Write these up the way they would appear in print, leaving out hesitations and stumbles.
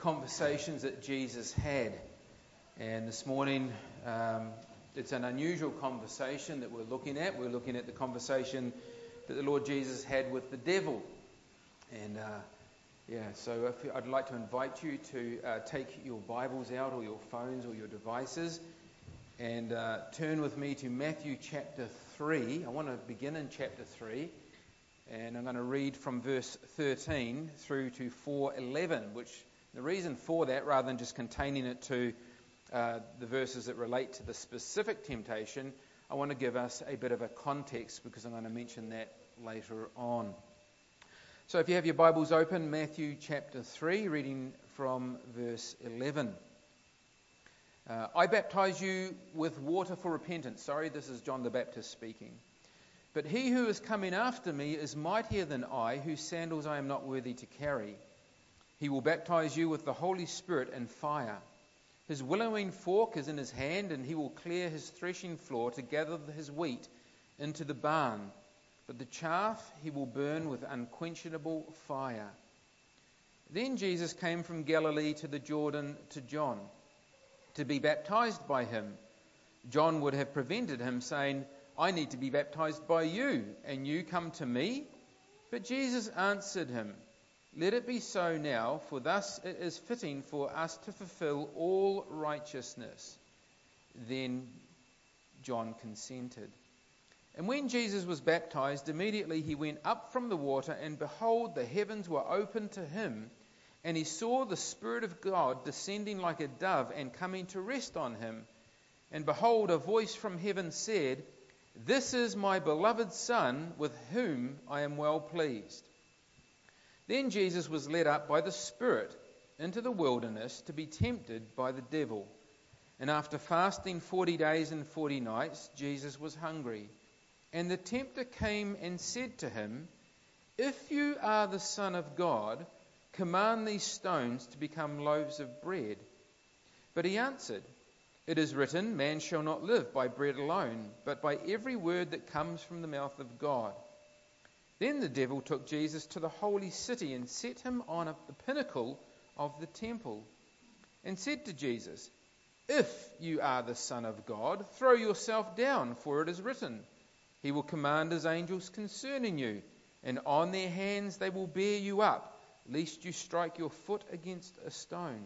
conversations that Jesus had. And this morning, it's an unusual conversation that we're looking at. We're looking at the conversation that the Lord Jesus had with the devil. And so I'd like to invite you to take your Bibles out, or your phones, or your devices, and turn with me to Matthew chapter 3. I want to begin in chapter 3, and I'm going to read from verse 13 through to 4:11, which the reason for that, rather than just containing it to the verses that relate to the specific temptation, I want to give us a bit of a context, because I'm going to mention that later on. So if you have your Bibles open, Matthew chapter 3, reading from verse 11. I baptize you with water for repentance. Sorry, this is John the Baptist speaking. But he who is coming after me is mightier than I, whose sandals I am not worthy to carry. He will baptize you with the Holy Spirit and fire. His winnowing fork is in his hand, and he will clear his threshing floor to gather his wheat into the barn. But the chaff he will burn with unquenchable fire. Then Jesus came from Galilee to the Jordan to John, to be baptized by him. John would have prevented him, saying, I need to be baptized by you, and you come to me? But Jesus answered him, Let it be so now, for thus it is fitting for us to fulfill all righteousness. Then John consented. And when Jesus was baptized, immediately he went up from the water, and behold, the heavens were opened to him, and he saw the Spirit of God descending like a dove and coming to rest on him. And behold, a voice from heaven said, This is my beloved Son, with whom I am well pleased. Then Jesus was led up by the Spirit into the wilderness to be tempted by the devil. And after fasting 40 days and 40 nights, Jesus was hungry. And the tempter came and said to him, If you are the Son of God, command these stones to become loaves of bread. But he answered, It is written, Man shall not live by bread alone, but by every word that comes from the mouth of God. Then the devil took Jesus to the holy city and set him on the pinnacle of the temple, and said to Jesus, If you are the Son of God, throw yourself down, for it is written, He will command His angels concerning you, and on their hands they will bear you up, lest you strike your foot against a stone.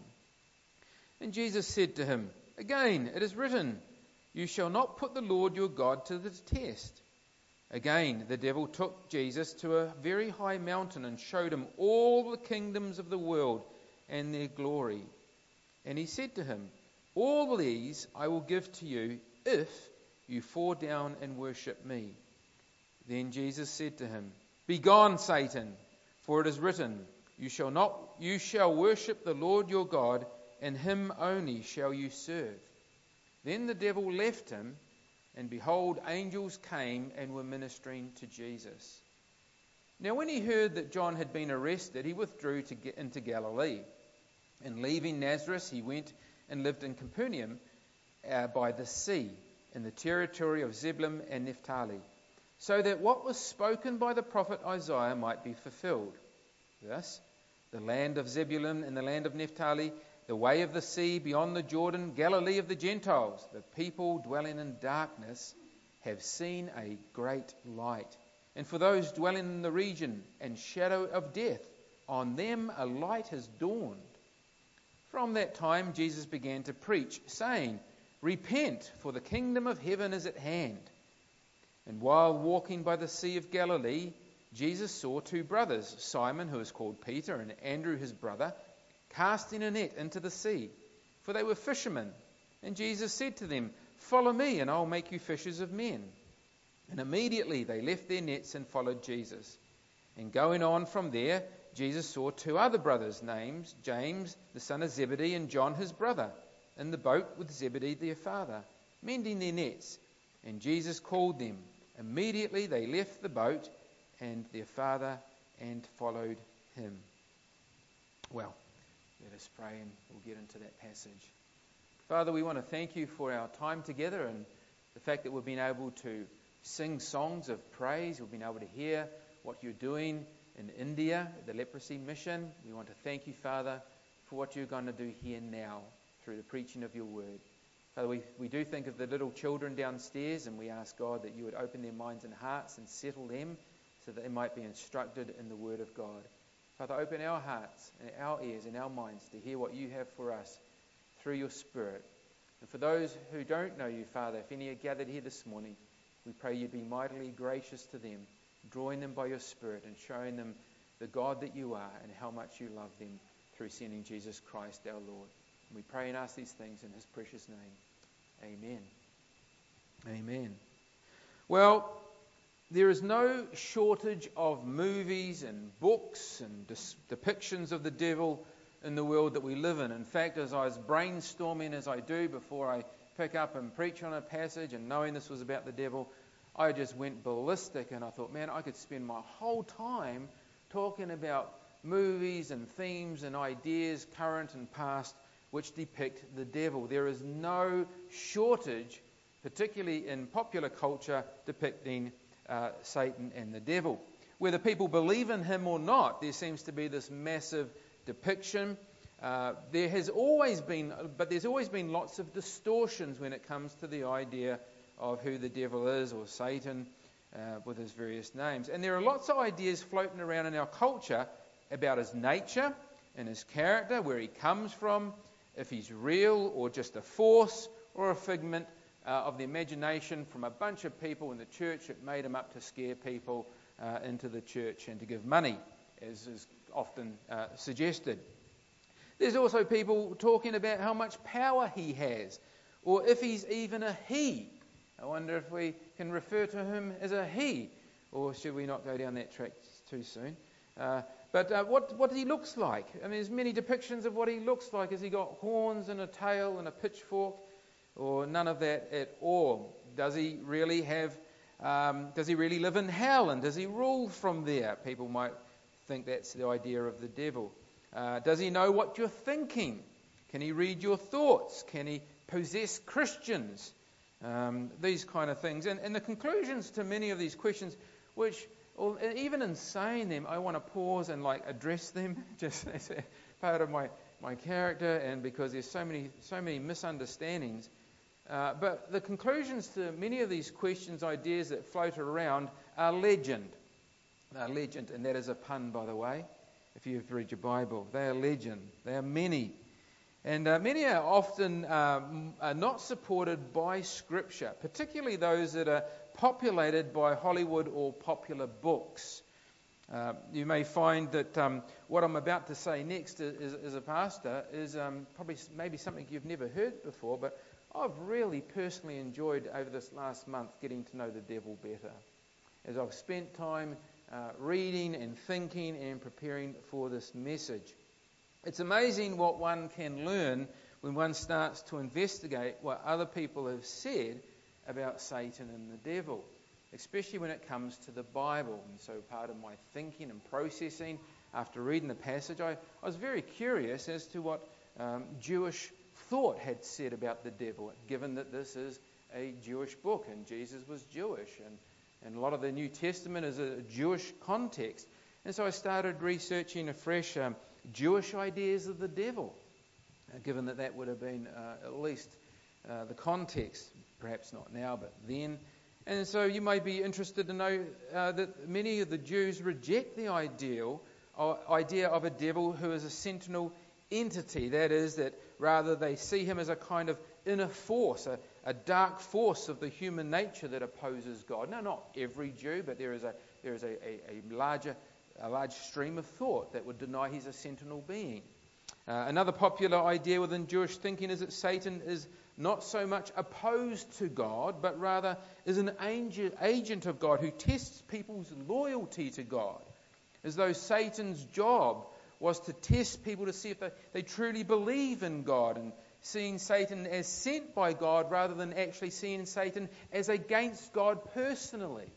And Jesus said to him, Again, it is written, You shall not put the Lord your God to the test. Again, the devil took Jesus to a very high mountain and showed him all the kingdoms of the world and their glory. And he said to him, All these I will give to you if you fall down and worship me. Then Jesus said to him, Begone, Satan, for it is written, You shall worship the Lord your God, and him only shall you serve. Then the devil left him, and behold, angels came and were ministering to Jesus. Now when he heard that John had been arrested, he withdrew into Galilee. And leaving Nazareth, he went and lived in Capernaum by the sea, in the territory of Zebulun and Naphtali, so that what was spoken by the prophet Isaiah might be fulfilled. Thus, the land of Zebulun and the land of Naphtali, the way of the sea beyond the Jordan, Galilee of the Gentiles, the people dwelling in darkness have seen a great light. And for those dwelling in the region and shadow of death, on them a light has dawned. From that time Jesus began to preach, saying, Repent, for the kingdom of heaven is at hand. And while walking by the Sea of Galilee, Jesus saw two brothers, Simon, who is called Peter, and Andrew his brother, casting a net into the sea, for they were fishermen. And Jesus said to them, Follow me, and I will make you fishers of men. And immediately they left their nets and followed Jesus. And going on from there, Jesus saw two other brothers, named James, the son of Zebedee, and John his brother, in the boat with Zebedee their father, mending their nets. And Jesus called them. Immediately they left the boat and their father and followed him. Well, let us pray and we'll get into that passage. Father, we want to thank you for our time together and the fact that we've been able to sing songs of praise. We've been able to hear what you're doing in India, the leprosy mission. We want to thank you, Father, for what you're going to do here now through the preaching of your word. Father, we do think of the little children downstairs, and we ask, God, that you would open their minds and hearts and settle them so that they might be instructed in the word of God. Father, open our hearts and our ears and our minds to hear what you have for us through your Spirit. And for those who don't know you, Father, if any are gathered here this morning, we pray you be mightily gracious to them, drawing them by your Spirit and showing them the God that you are and how much you love them through sending Jesus Christ our Lord. And we pray and ask these things in his precious name. Amen. Amen. Well, there is no shortage of movies and books and depictions of the devil in the world that we live in. In fact, as I was brainstorming as I do before I pick up and preach on a passage, and knowing this was about the devil, I just went ballistic, and I thought, man, I could spend my whole time talking about movies and themes and ideas, current and past, which depict the devil. There is no shortage, particularly in popular culture, depicting Satan and the devil. Whether people believe in him or not, there seems to be this massive depiction. There's always been lots of distortions when it comes to the idea of who the devil is, or Satan, with his various names. And there are lots of ideas floating around in our culture about his nature and his character, where he comes from, if he's real or just a force or a figment of the imagination from a bunch of people in the church that made him up to scare people into the church and to give money, as is often suggested. There's also people talking about how much power he has, or if he's even a he. I wonder if we can refer to him as a he, or should we not go down that track too soon? But what he looks like. I mean, there's many depictions of what he looks like. Has he got horns and a tail and a pitchfork, or none of that at all? Does he really live in hell, and does he rule from there? People might think that's the idea of the devil. Does he know what you're thinking? Can he read your thoughts? Can he possess Christians? These kind of things. And the conclusions to many of these questions, which, even in saying them, I want to pause and address them, just as a part of my character, and because there's so many misunderstandings. But the conclusions to many of these questions, ideas that float around, are legend. They're legend, and that is a pun, by the way, if you've read your Bible. They are legend. They are many. And many are often are not supported by Scripture, particularly those that are populated by Hollywood or popular books. You may find that what I'm about to say next as a pastor is maybe something you've never heard before, but I've really personally enjoyed over this last month getting to know the devil better, as I've spent time reading and thinking and preparing for this message. It's amazing what one can learn when one starts to investigate what other people have said about Satan and the devil, especially when it comes to the Bible. And so part of my thinking and processing after reading the passage, I was very curious as to what Jewish thought had said about the devil, given that this is a Jewish book and Jesus was Jewish, and a lot of the New Testament is a Jewish context. And so I started researching afresh Jewish ideas of the devil, given that would have been at least the context, perhaps not now, but then. And so you may be interested to know that many of the Jews reject the idea of a devil who is a sentinel entity. That is, that rather they see him as a kind of inner force, a dark force of the human nature that opposes God. Now, not every Jew, but there is a large stream of thought that would deny he's a sentinel being. Another popular idea within Jewish thinking is that Satan is not so much opposed to God, but rather is an agent of God who tests people's loyalty to God, as though Satan's job was to test people to see if they truly believe in God, and seeing Satan as sent by God rather than actually seeing Satan as against God personally.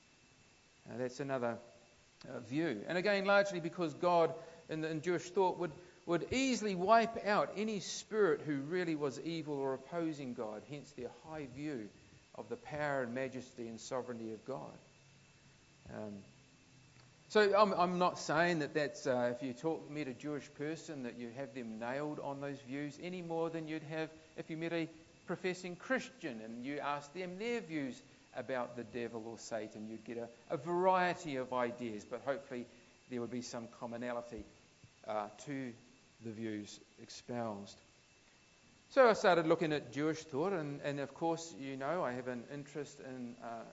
That's another view. And again, largely because God in Jewish thought would easily wipe out any spirit who really was evil or opposing God, hence their high view of the power and majesty and sovereignty of God. So I'm not saying that that's, if you meet a Jewish person, that you have them nailed on those views any more than you'd have if you met a professing Christian and you asked them their views about the devil or Satan. You'd get a variety of ideas, but hopefully there would be some commonality to the views espoused. So I started looking at Jewish thought, and of course, I have an interest in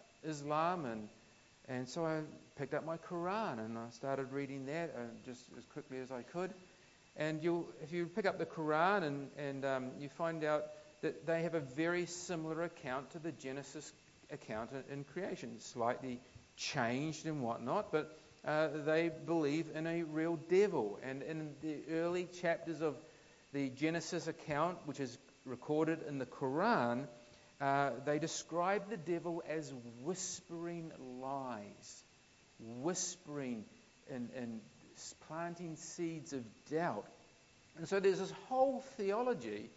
Islam, and so I picked up my Quran and I started reading that just as quickly as I could. And if you pick up the Quran and you find out that they have a very similar account to the Genesis account in creation, slightly changed and whatnot, but they believe in a real devil. And in the early chapters of the Genesis account, which is recorded in the Quran, they describe the devil as whispering lies, whispering and planting seeds of doubt. And so there's this whole theology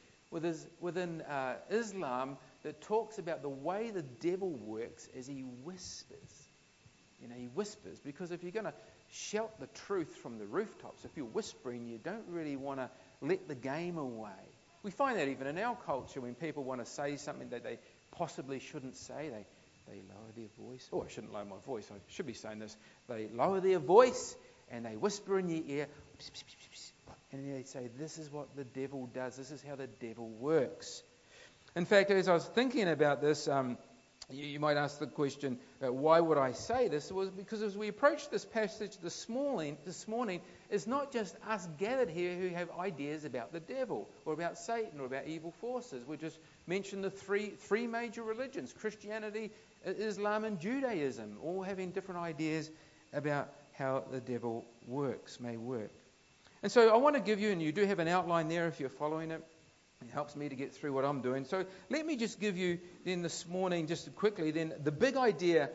within Islam that talks about the way the devil works as he whispers. He whispers, because if you're going to shout the truth from the rooftops, if you're whispering, you don't really want to let the game away. We find that even in our culture, when people want to say something that they possibly shouldn't say, they lower their voice. Oh, I shouldn't lower my voice. I should be saying this. They lower their voice and they whisper in your ear, pss, pss, pss, pss, and they say, this is what the devil does. This is how the devil works. In fact, as I was thinking about this, you might ask the question, why would I say this? It was because as we approach this passage this morning, it's not just us gathered here who have ideas about the devil or about Satan or about evil forces. We just mentioned the three major religions, Christianity, Islam and Judaism, all having different ideas about how the devil may work. And so I want to give you, and you do have an outline there if you're following it. It helps me to get through what I'm doing. So let me just give you then this morning, just quickly, then the big idea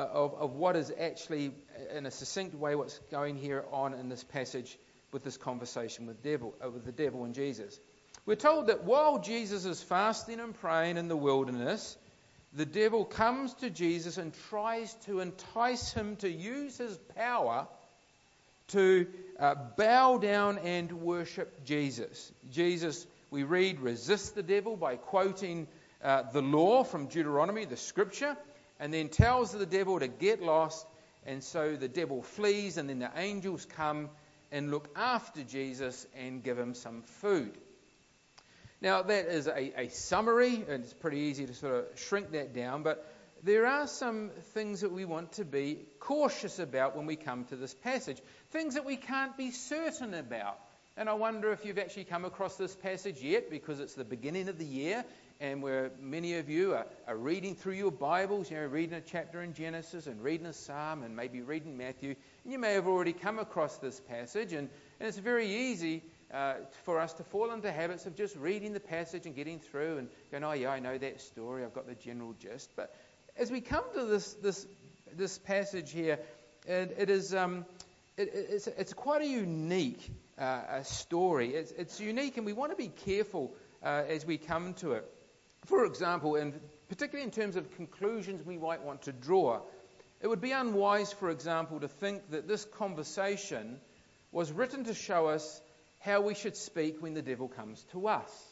of what is actually, in a succinct way, what's going here on in this passage with this conversation with the devil and Jesus. We're told that while Jesus is fasting and praying in the wilderness, the devil comes to Jesus and tries to entice him to use his power to bow down and worship Jesus. Jesus, we read, resists the devil by quoting the law from Deuteronomy, the scripture, and then tells the devil to get lost, and so the devil flees, and then the angels come and look after Jesus and give him some food. Now, that is a summary, and it's pretty easy to sort of shrink that down, but there are some things that we want to be cautious about when we come to this passage, things that we can't be certain about. And I wonder if you've actually come across this passage yet, because it's the beginning of the year, and where many of you are reading through your Bibles, reading a chapter in Genesis and reading a Psalm and maybe reading Matthew, and you may have already come across this passage, and it's very easy for us to fall into habits of just reading the passage and getting through and going, oh yeah, I know that story, I've got the general gist. But as we come to this passage here, it's quite a unique story. It's unique, and we want to be careful as we come to it. For example, and particularly in terms of conclusions we might want to draw, it would be unwise, for example, to think that this conversation was written to show us how we should speak when the devil comes to us,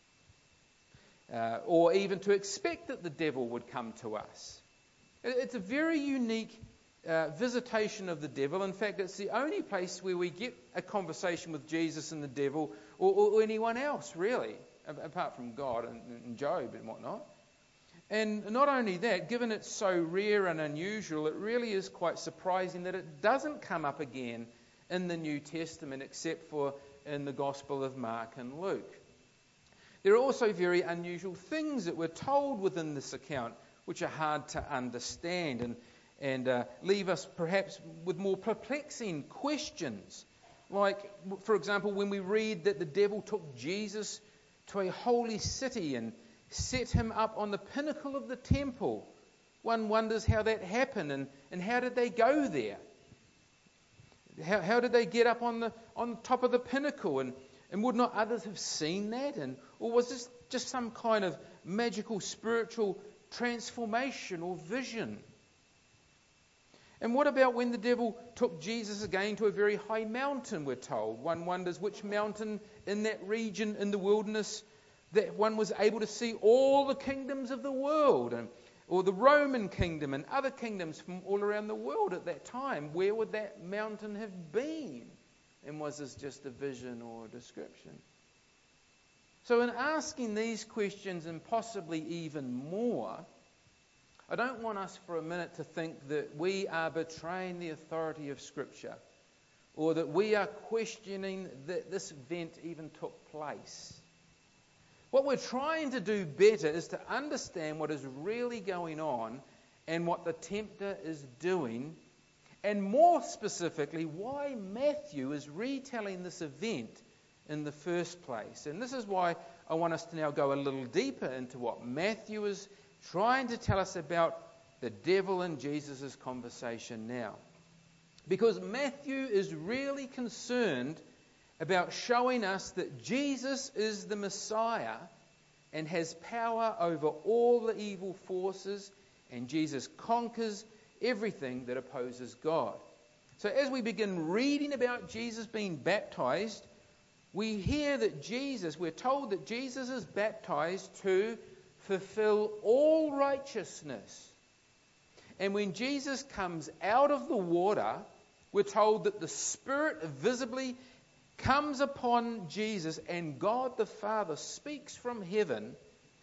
or even to expect that the devil would come to us. It's a very unique visitation of the devil. In fact, it's the only place where we get a conversation with Jesus and the devil, or anyone else, really, apart from God and Job and whatnot. And not only that, given it's so rare and unusual, it really is quite surprising that it doesn't come up again in the New Testament, except for in the Gospel of Mark and Luke. There are also very unusual things that we're told within this account, which are hard to understand and leave us perhaps with more perplexing questions. Like, for example, when we read that the devil took Jesus to a holy city and set him up on the pinnacle of the temple, one wonders how that happened and how did they go there? How did they get up on top of the pinnacle? And would not others have seen that? Or was this just some kind of magical spiritual transformation or vision? And what about when the devil took Jesus again to a very high mountain, we're told? One wonders which mountain in that region in the wilderness that one was able to see all the kingdoms of the world, or the Roman kingdom and other kingdoms from all around the world at that time. Where would that mountain have been? And was this just a vision or a description? So in asking these questions and possibly even more, I don't want us for a minute to think that we are betraying the authority of Scripture, or that we are questioning that this event even took place. What we're trying to do better is to understand what is really going on and what the tempter is doing, and more specifically, why Matthew is retelling this event in the first place. And this is why I want us to now go a little deeper into what Matthew is trying to tell us about the devil and Jesus' conversation now. Because Matthew is really concerned about showing us that Jesus is the Messiah and has power over all the evil forces, and Jesus conquers everything that opposes God. So as we begin reading about Jesus being baptized, we hear that we're told that Jesus is baptized to fulfill all righteousness. And when Jesus comes out of the water, we're told that the Spirit visibly comes upon Jesus, and God the Father speaks from heaven,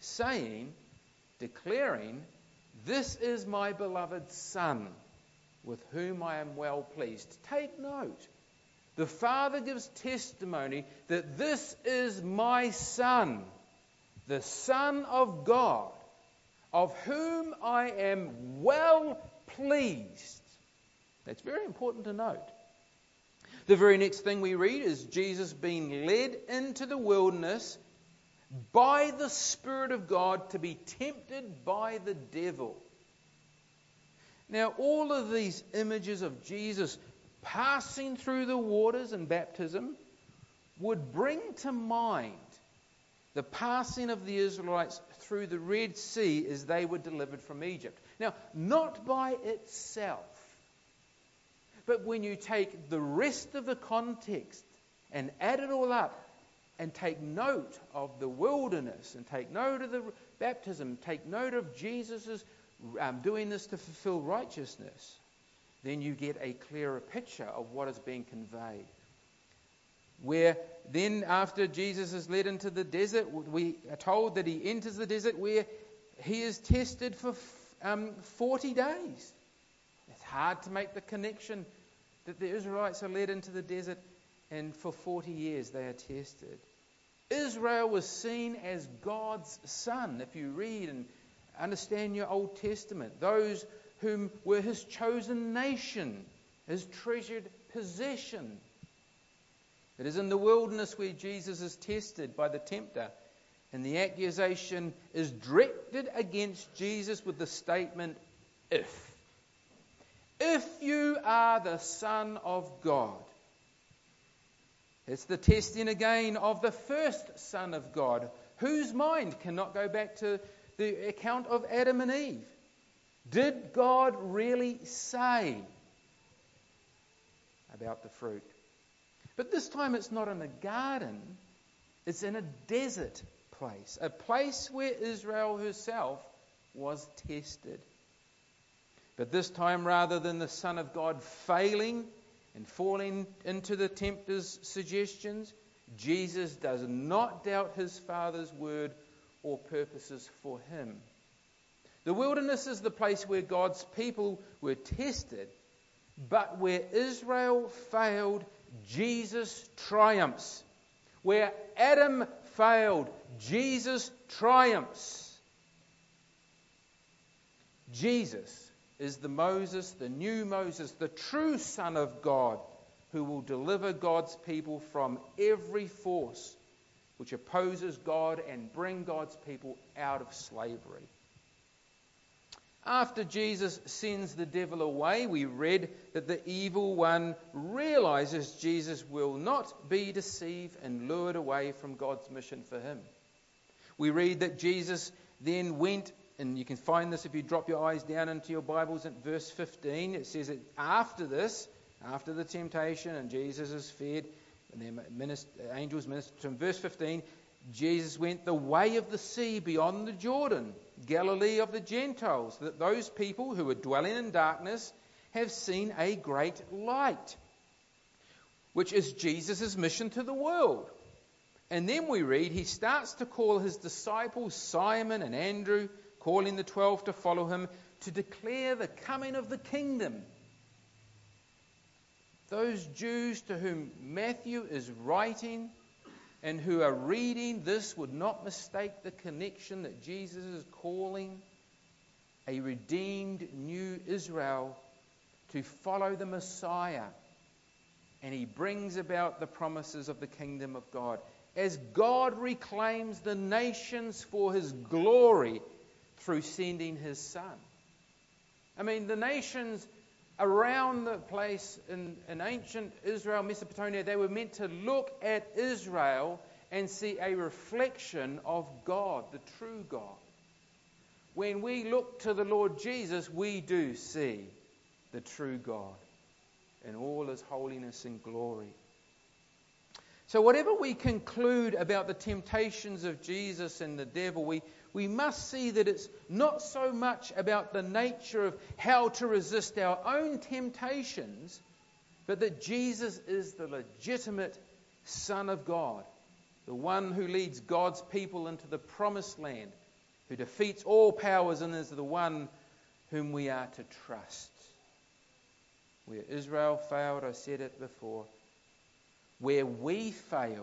declaring, "This is my beloved Son, with whom I am well pleased." Take note. The Father gives testimony that this is my Son, the Son of God, of whom I am well pleased. That's very important to note. The very next thing we read is Jesus being led into the wilderness by the Spirit of God to be tempted by the devil. Now, all of these images of Jesus passing through the waters in baptism would bring to mind the passing of the Israelites through the Red Sea as they were delivered from Egypt. Now, not by itself, but when you take the rest of the context and add it all up and take note of the wilderness and take note of the baptism, take note of Jesus' doing this to fulfill righteousness, then you get a clearer picture of what is being conveyed. Where then after Jesus is led into the desert, we are told that he enters the desert where he is tested for 40 days. It's hard to make the connection that the Israelites are led into the desert and for 40 years they are tested. Israel was seen as God's son. If you read and understand your Old Testament, those whom were his chosen nation, his treasured possession. It is in the wilderness where Jesus is tested by the tempter, and the accusation is directed against Jesus with the statement, if you are the Son of God. It's the testing again of the first Son of God, whose mind cannot go back to the account of Adam and Eve. Did God really say about the fruit? But this time it's not in a garden, it's in a desert place, a place where Israel herself was tested. But this time, rather than the Son of God failing and falling into the tempter's suggestions, Jesus does not doubt his Father's word or purposes for him. The wilderness is the place where God's people were tested, but where Israel failed, Jesus triumphs. Where Adam failed, Jesus triumphs. Jesus is the Moses, the new Moses, the true Son of God, who will deliver God's people from every force which opposes God and bring God's people out of slavery. After Jesus sends the devil away, we read that the evil one realizes Jesus will not be deceived and lured away from God's mission for him. We read that Jesus then went and you can find this if you drop your eyes down into your Bibles at verse 15. It says that after this, after the temptation and Jesus is fed, and the angels minister to him. Verse 15, Jesus went the way of the sea beyond the Jordan, Galilee of the Gentiles, that those people who were dwelling in darkness have seen a great light, which is Jesus' mission to the world. And then we read, he starts to call his disciples Simon and Andrew, calling the 12 to follow him, to declare the coming of the kingdom. Those Jews to whom Matthew is writing and who are reading this would not mistake the connection that Jesus is calling a redeemed new Israel to follow the Messiah. And he brings about the promises of the kingdom of God. As God reclaims the nations for his glory through sending his Son. I mean, the nations around the place in ancient Israel, Mesopotamia, they were meant to look at Israel and see a reflection of God, the true God. When we look to the Lord Jesus, we do see the true God in all his holiness and glory. So whatever we conclude about the temptations of Jesus and the devil, we must see that it's not so much about the nature of how to resist our own temptations, but that Jesus is the legitimate Son of God, the one who leads God's people into the promised land, who defeats all powers and is the one whom we are to trust. Where Israel failed, I said it before, where we fail,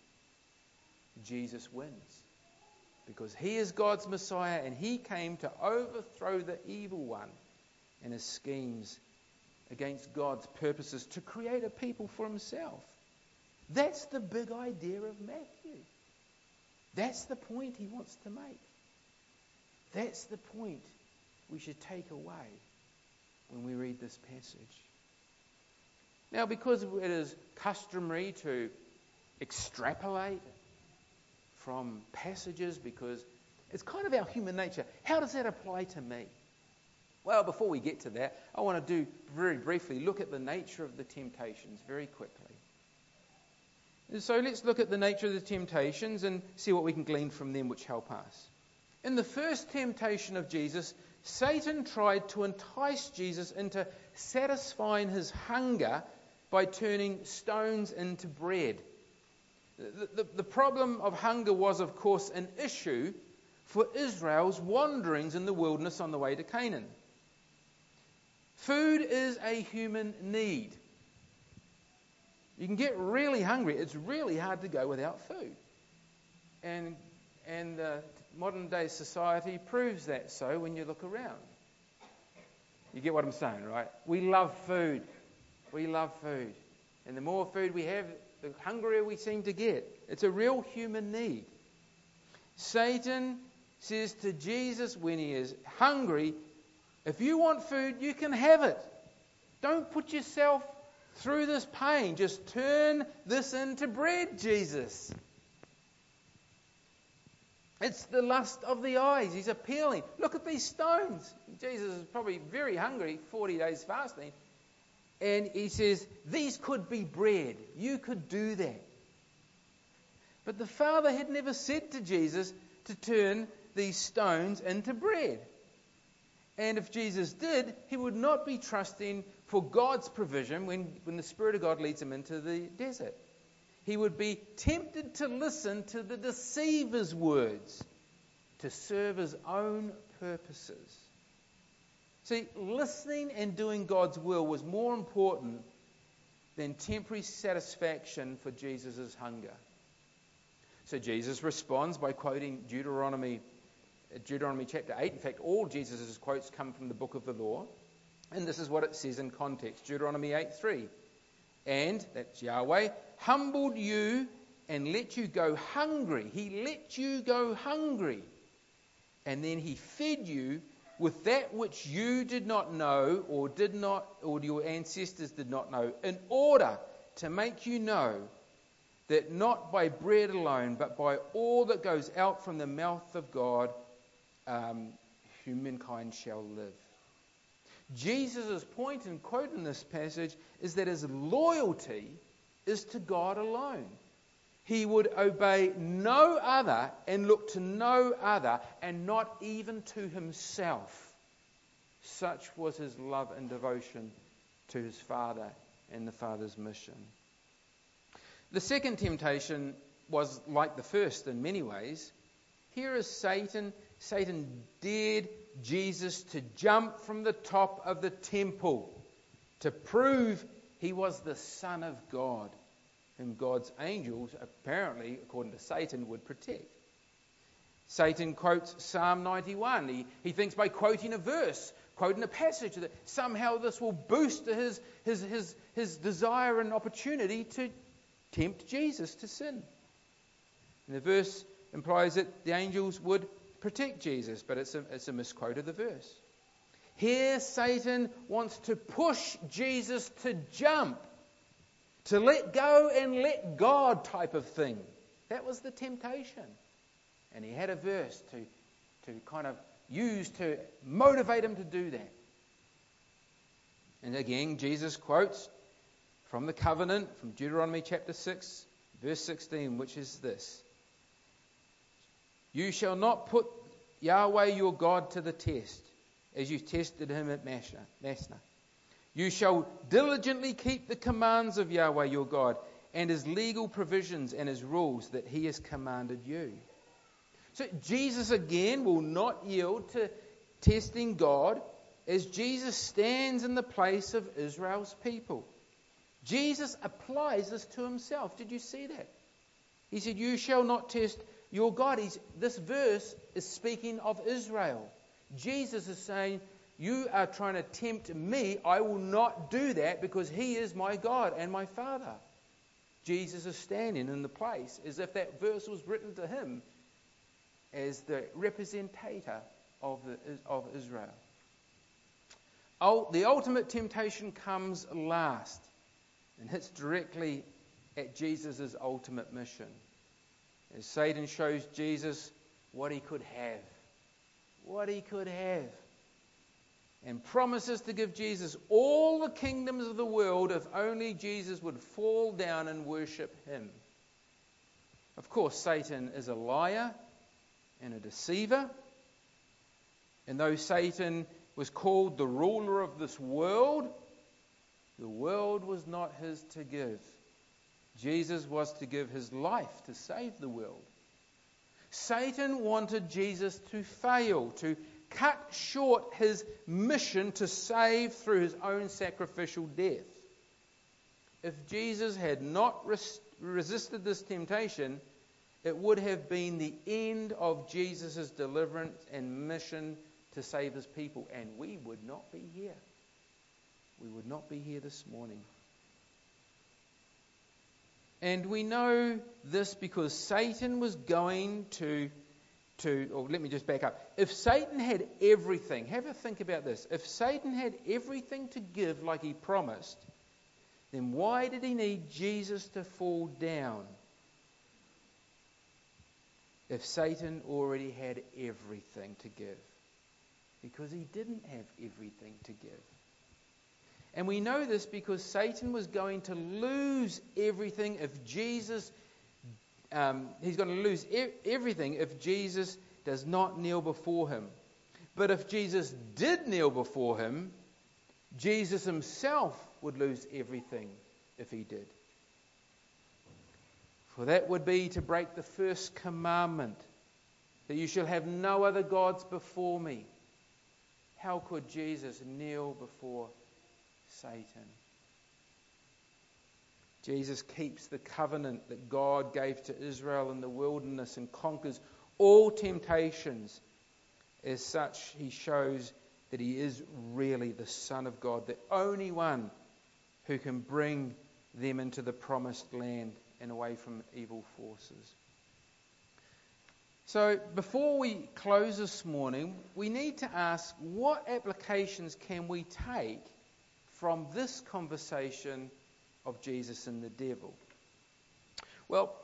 Jesus wins. Because he is God's Messiah and he came to overthrow the evil one and his schemes against God's purposes to create a people for himself. That's the big idea of Matthew. That's the point he wants to make. That's the point we should take away when we read this passage. Now, because it is customary to extrapolate from passages, because it's kind of our human nature, how does that apply to me? Well, before we get to that, I want to do very briefly look at the nature of the temptations very quickly. So let's look at the nature of the temptations and see what we can glean from them which help us. In the first temptation of Jesus, Satan tried to entice Jesus into satisfying his hunger by turning stones into bread. The problem of hunger was, of course, an issue for Israel's wanderings in the wilderness on the way to Canaan. Food is a human need. You can get really hungry. It's really hard to go without food. And modern day society proves that so when you look around. You get what I'm saying, right? We love food. We love food. And the more food we have, the hungrier we seem to get. It's a real human need. Satan says to Jesus when he is hungry, if you want food, you can have it. Don't put yourself through this pain. Just turn this into bread, Jesus. It's the lust of the eyes. He's appealing. Look at these stones. Jesus is probably very hungry, 40 days fasting. And he says, these could be bread. You could do that. But the Father had never said to Jesus to turn these stones into bread. And if Jesus did, he would not be trusting for God's provision when the Spirit of God leads him into the desert. He would be tempted to listen to the deceiver's words to serve his own purposes. See, listening and doing God's will was more important than temporary satisfaction for Jesus' hunger. So Jesus responds by quoting Deuteronomy chapter 8. In fact, all Jesus' quotes come from the book of the law. And this is what it says in context. Deuteronomy 8:3. And, that's Yahweh, humbled you and let you go hungry. He let you go hungry. And then he fed you with that which you did not know or your ancestors did not know, in order to make you know that not by bread alone, but by all that goes out from the mouth of God, humankind shall live. Jesus' point and quote in this passage is that his loyalty is to God alone. He would obey no other and look to no other, and not even to himself. Such was his love and devotion to his Father and the Father's mission. The second temptation was like the first in many ways. Here is Satan. Satan dared Jesus to jump from the top of the temple to prove he was the Son of God, whom God's angels, apparently, according to Satan, would protect. Satan quotes Psalm 91. He thinks by quoting a verse, quoting a passage, that somehow this will boost his desire and opportunity to tempt Jesus to sin. And the verse implies that the angels would protect Jesus, but it's a misquote of the verse. Here Satan wants to push Jesus to jump, to let go and let God type of thing. That was the temptation. And he had a verse to kind of use to motivate him to do that. And again, Jesus quotes from the covenant, from Deuteronomy chapter 6, verse 16, which is this: "You shall not put Yahweh your God to the test, as you tested him at Massah. You shall diligently keep the commands of Yahweh your God, and his legal provisions and his rules that he has commanded you." So Jesus again will not yield to testing God, as Jesus stands in the place of Israel's people. Jesus applies this to himself. Did you see that? He said, "You shall not test your God." This verse is speaking of Israel. Jesus is saying, you are trying to tempt me. I will not do that, because he is my God and my Father. Jesus is standing in the place as if that verse was written to him as the representator of Israel. The ultimate temptation comes last and hits directly at Jesus' ultimate mission, as Satan shows Jesus what he could have, and promises to give Jesus all the kingdoms of the world if only Jesus would fall down and worship him. Of course, Satan is a liar and a deceiver, and though Satan was called the ruler of this world, the world was not his to give. Jesus was to give his life to save the world. Satan wanted Jesus to fail, to cut short his mission to save through his own sacrificial death. If Jesus had not resisted this temptation, it would have been the end of Jesus' deliverance and mission to save his people, and we would not be here. We would not be here this morning. And we know this because Satan was going or let me just back up. If Satan had everything, have a think about this. If Satan had everything to give like he promised, then why did he need Jesus to fall down? If Satan already had everything to give. Because he didn't have everything to give. And we know this because Satan was going to lose everything if Jesus he's going to lose everything if Jesus does not kneel before him. But if Jesus did kneel before him, Jesus himself would lose everything if he did. For that would be to break the first commandment, that you shall have no other gods before me. How could Jesus kneel before Satan? Jesus keeps the covenant that God gave to Israel in the wilderness and conquers all temptations. As such, he shows that he is really the Son of God, the only one who can bring them into the promised land and away from evil forces. So before we close this morning, we need to ask, what applications can we take from this conversation of Jesus and the devil? Well,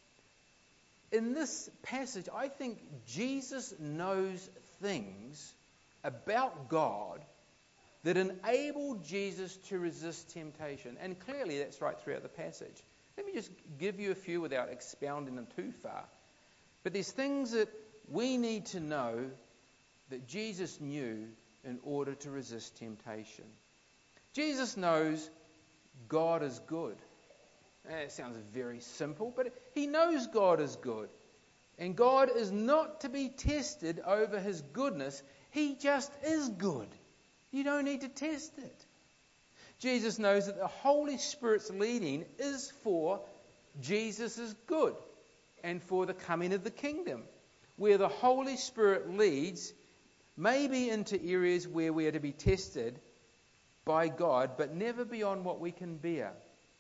in this passage, I think Jesus knows things about God that enabled Jesus to resist temptation. And clearly that's right throughout the passage. Let me just give you a few without expounding them too far. But there's things that we need to know that Jesus knew in order to resist temptation. Jesus knows God is good. It sounds very simple, but he knows God is good. And God is not to be tested over his goodness. He just is good. You don't need to test it. Jesus knows that the Holy Spirit's leading is for Jesus' good and for the coming of the kingdom. Where the Holy Spirit leads, maybe into areas where we are to be tested by God, but never beyond what we can bear.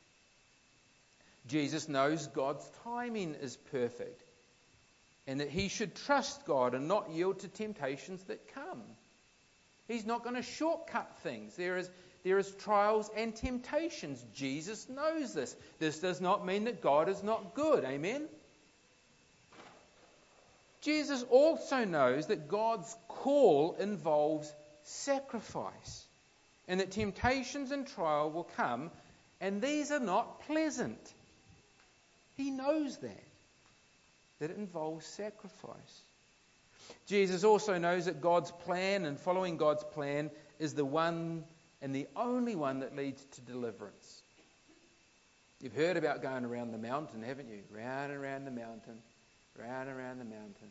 Jesus knows God's timing is perfect and that he should trust God and not yield to temptations that come. He's not going to shortcut things. There is trials and temptations. Jesus knows this. This does not mean that God is not good. Amen? Jesus also knows that God's call involves sacrifice and that temptations and trial will come, and these are not pleasant. He knows that it involves sacrifice. Jesus also knows that God's plan and following God's plan is the one and the only one that leads to deliverance. You've heard about going around the mountain, haven't you? Round and round the mountain, round and round the mountain.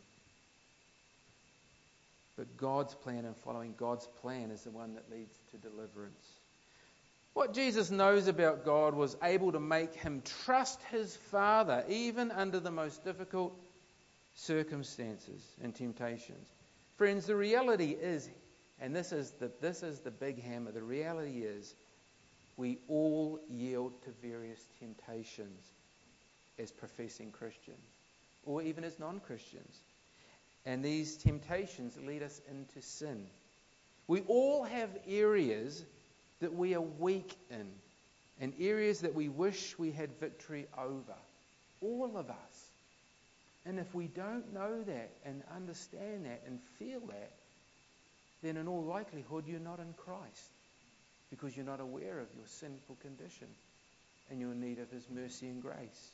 But God's plan and following God's plan is the one that leads to deliverance. What Jesus knows about God was able to make him trust his Father even under the most difficult circumstances and temptations. Friends, the reality is, and this is the big hammer, the reality is we all yield to various temptations as professing Christians or even as non-Christians. And these temptations lead us into sin. We all have areas that we are weak in and areas that we wish we had victory over. All of us. And if we don't know that and understand that and feel that, then in all likelihood you're not in Christ because you're not aware of your sinful condition and your need of his mercy and grace.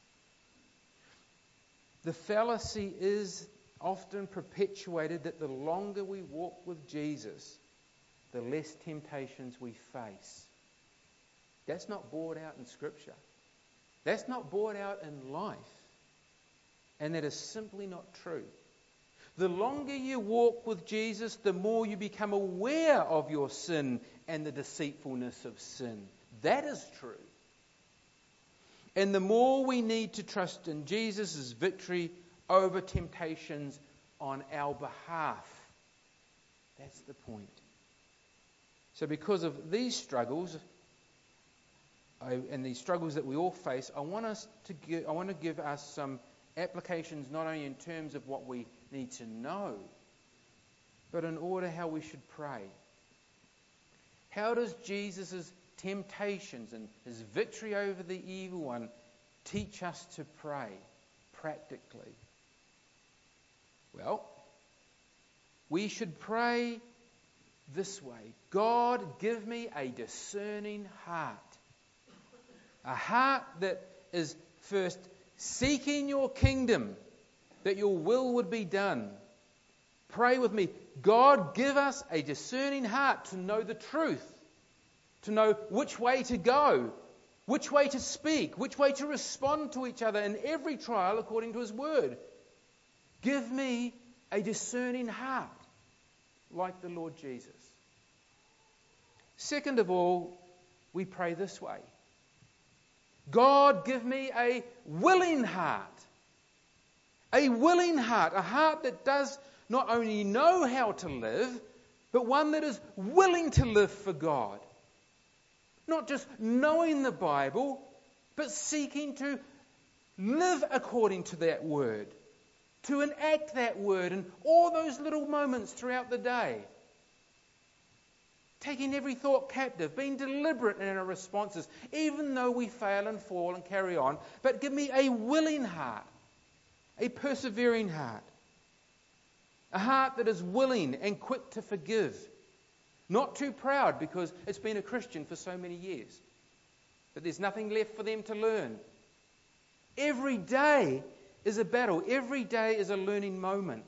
The fallacy is often perpetuated that the longer we walk with Jesus, the less temptations we face. That's not borne out in Scripture. That's not borne out in life. And that is simply not true. The longer you walk with Jesus, the more you become aware of your sin and the deceitfulness of sin. That is true. And the more we need to trust in Jesus' victory over temptations on our behalf. That's the point. So because of these struggles, and these struggles that we all face, I want to give us some applications not only in terms of what we need to know, but in order how we should pray. How does Jesus' temptations and his victory over the evil one teach us to pray practically? Well, we should pray this way: God, give me a discerning heart. A heart that is first seeking your kingdom, that your will would be done. Pray with me. God, give us a discerning heart to know the truth, to know which way to go, which way to speak, which way to respond to each other in every trial according to his word. Give me a discerning heart like the Lord Jesus. Second of all, we pray this way: God, give me a willing heart. A willing heart, a heart that does not only know how to live, but one that is willing to live for God. Not just knowing the Bible, but seeking to live according to that word, to enact that word in all those little moments throughout the day. Taking every thought captive, being deliberate in our responses, even though we fail and fall and carry on. But give me a willing heart, a persevering heart. A heart that is willing and quick to forgive. Not too proud because it's been a Christian for so many years. But there's nothing left for them to learn. Every day is a battle. Every day is a learning moment.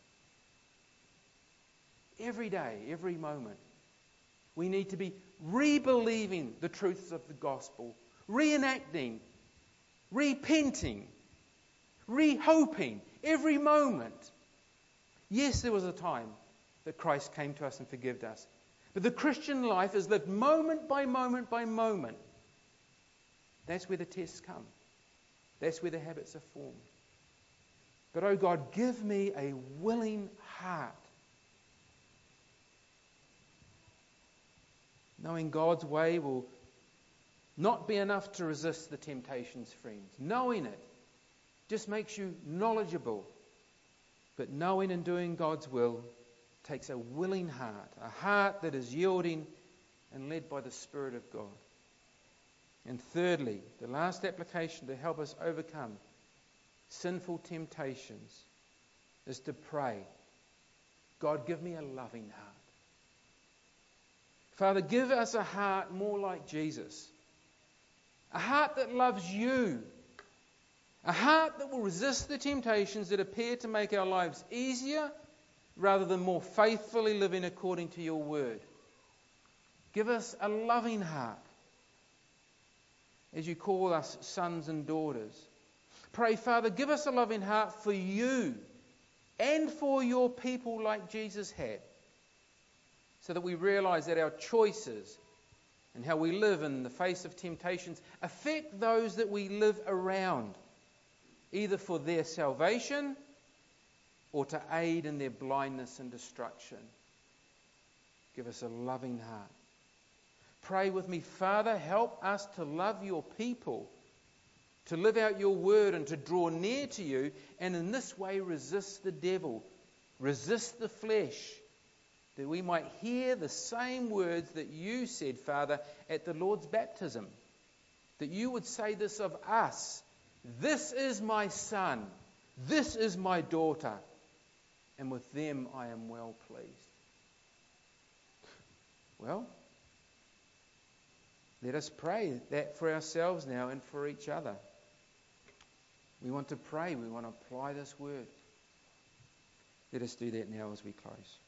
Every day, every moment. We need to be re-believing the truths of the gospel, reenacting, repenting, re-hoping every moment. Yes, there was a time that Christ came to us and forgave us. But the Christian life is lived moment by moment by moment. That's where the tests come. That's where the habits are formed. But, oh God, give me a willing heart. Knowing God's way will not be enough to resist the temptations, friends. Knowing it just makes you knowledgeable. But knowing and doing God's will takes a willing heart, a heart that is yielding and led by the Spirit of God. And thirdly, the last application to help us overcome sinful temptations is to pray, God, give me a loving heart. Father, give us a heart more like Jesus. A heart that loves you. A heart that will resist the temptations that appear to make our lives easier rather than more faithfully living according to your word. Give us a loving heart as you call us sons and daughters. Pray, Father, give us a loving heart for you and for your people like Jesus had, so that we realize that our choices and how we live in the face of temptations affect those that we live around, either for their salvation or to aid in their blindness and destruction. Give us a loving heart. Pray with me, Father, help us to love your people, to live out your word and to draw near to you, and in this way resist the devil, resist the flesh, that we might hear the same words that you said, Father, at the Lord's baptism. That you would say this of us, this is my son, this is my daughter, and with them I am well pleased. Well, let us pray that for ourselves now and for each other. We want to pray, we want to apply this word. Let us do that now as we close.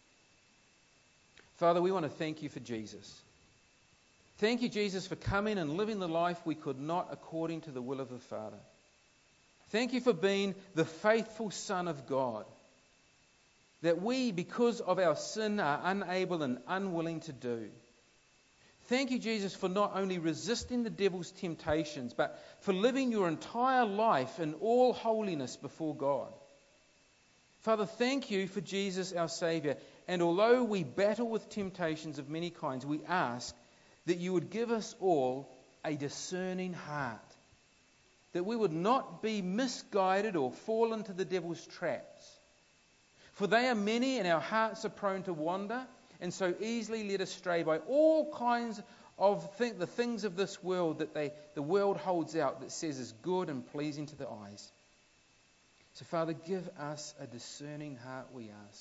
Father, we want to thank you for Jesus. Thank you, Jesus, for coming and living the life we could not according to the will of the Father. Thank you for being the faithful Son of God, that we, because of our sin, are unable and unwilling to do. Thank you, Jesus, for not only resisting the devil's temptations, but for living your entire life in all holiness before God. Father, thank you for Jesus, our Saviour. And although we battle with temptations of many kinds, we ask that you would give us all a discerning heart, that we would not be misguided or fall into the devil's traps. For they are many and our hearts are prone to wander and so easily led astray by all kinds of the things of this world that the world holds out that says is good and pleasing to the eyes. So Father, give us a discerning heart, we ask.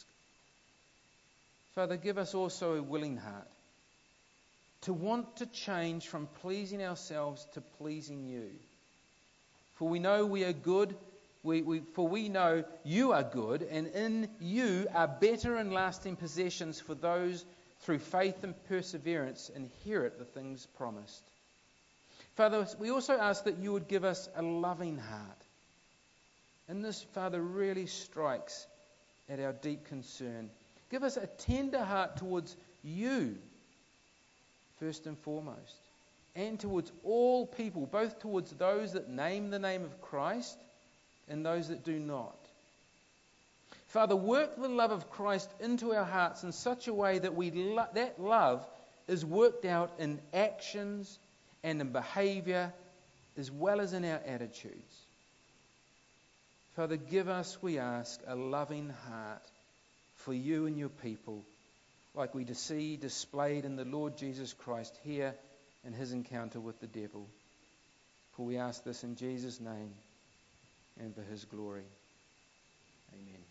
Father, give us also a willing heart to want to change from pleasing ourselves to pleasing you. For we know we are good, for we know you are good, and in you are better and lasting possessions for those through faith and perseverance inherit the things promised. Father, we also ask that you would give us a loving heart. And this, Father, really strikes at our deep concern. Give us a tender heart towards you, first and foremost, and towards all people, both towards those that name the name of Christ and those that do not. Father, work the love of Christ into our hearts in such a way that that love is worked out in actions and in behaviour as well as in our attitudes. Father, give us, we ask, a loving heart for you and your people, like we see displayed in the Lord Jesus Christ here in his encounter with the devil. For we ask this in Jesus' name and for his glory. Amen.